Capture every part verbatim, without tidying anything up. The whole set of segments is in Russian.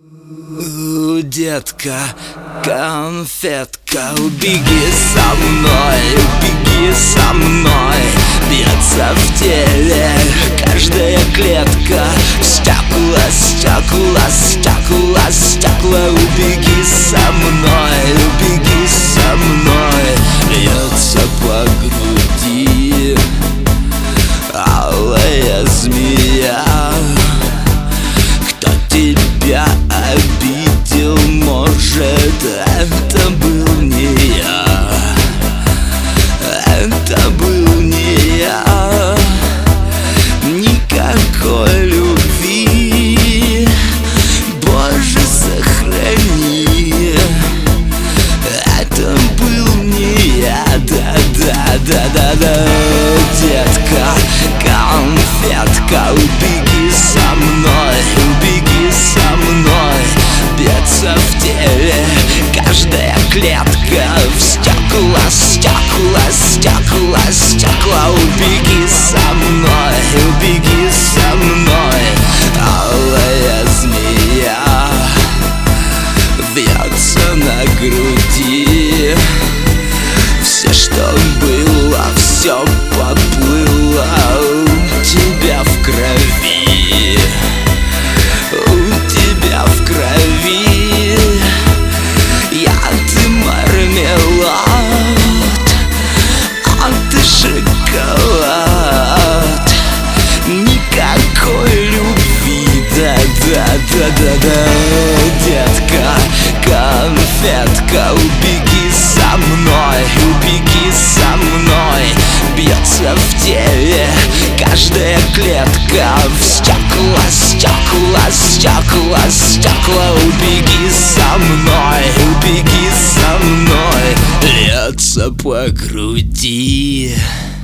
Детка, конфетка, убеги со мной, убеги со мной. Бьется в теле каждая клетка. Стекла, стекла, стекла, стекла. Убеги со мной, убеги со мной. Льется по груди алая змея. Кто тебя обидел, может, это был не я. Это был не я. Никакой любви, Боже, сохрани. Это был не я, да-да-да-да-да. Детка, конфетка, убеги со мной, убеги со мной. Бьется в теле каждая клетка. В стекла, стекла, стекла, стекла. Убеги со мной, убеги со мной. Алая змея вьется на груди. Все, что было, все поплыло у тебя в крови. У тебя в крови. Я ты мармелад, а ты шоколад. Никакой любви, да-да-да-да-да. Детка, конфетка, убеги со мной, убеги со мной. Бьется в теле каждая клетка. В стекла, стекла, стекла, стекла. Убеги со мной, убеги со мной. Льется по груди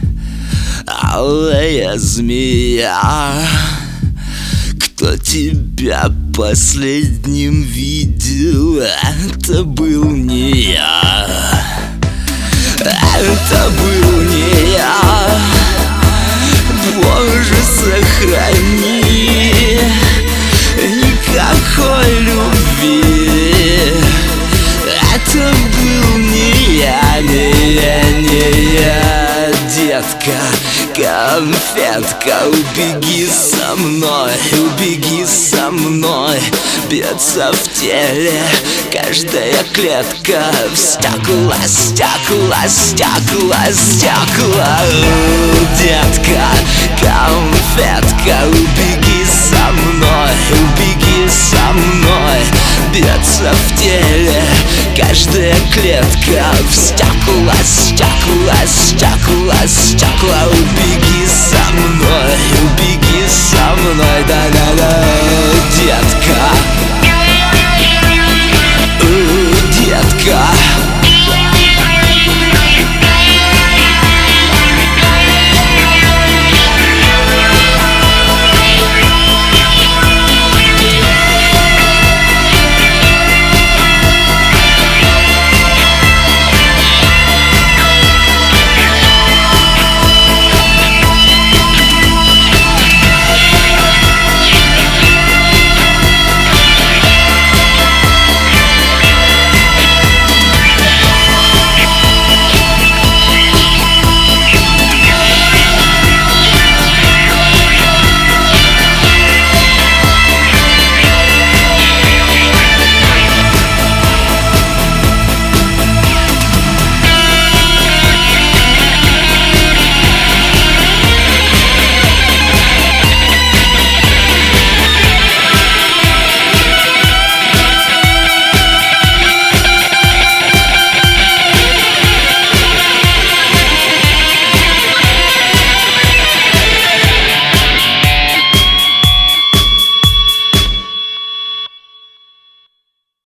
алая змея. Кто тебя последним видел, это был не я. Это был не я. Боже, сохрани. Никакой любви. Это был не я, не я, не я. Детка, конфетка, убеги со мной, убеги со мной. Бьется в теле каждая клетка. В стекла, стекла, стекла, стекла. Детка, конфетка, убеги со мной, убеги со мной. Бьется в теле каждая клетка. В стекла, стекла, стекла, стекла. Убеги со мной, убеги со мной, да-да-да. Детка,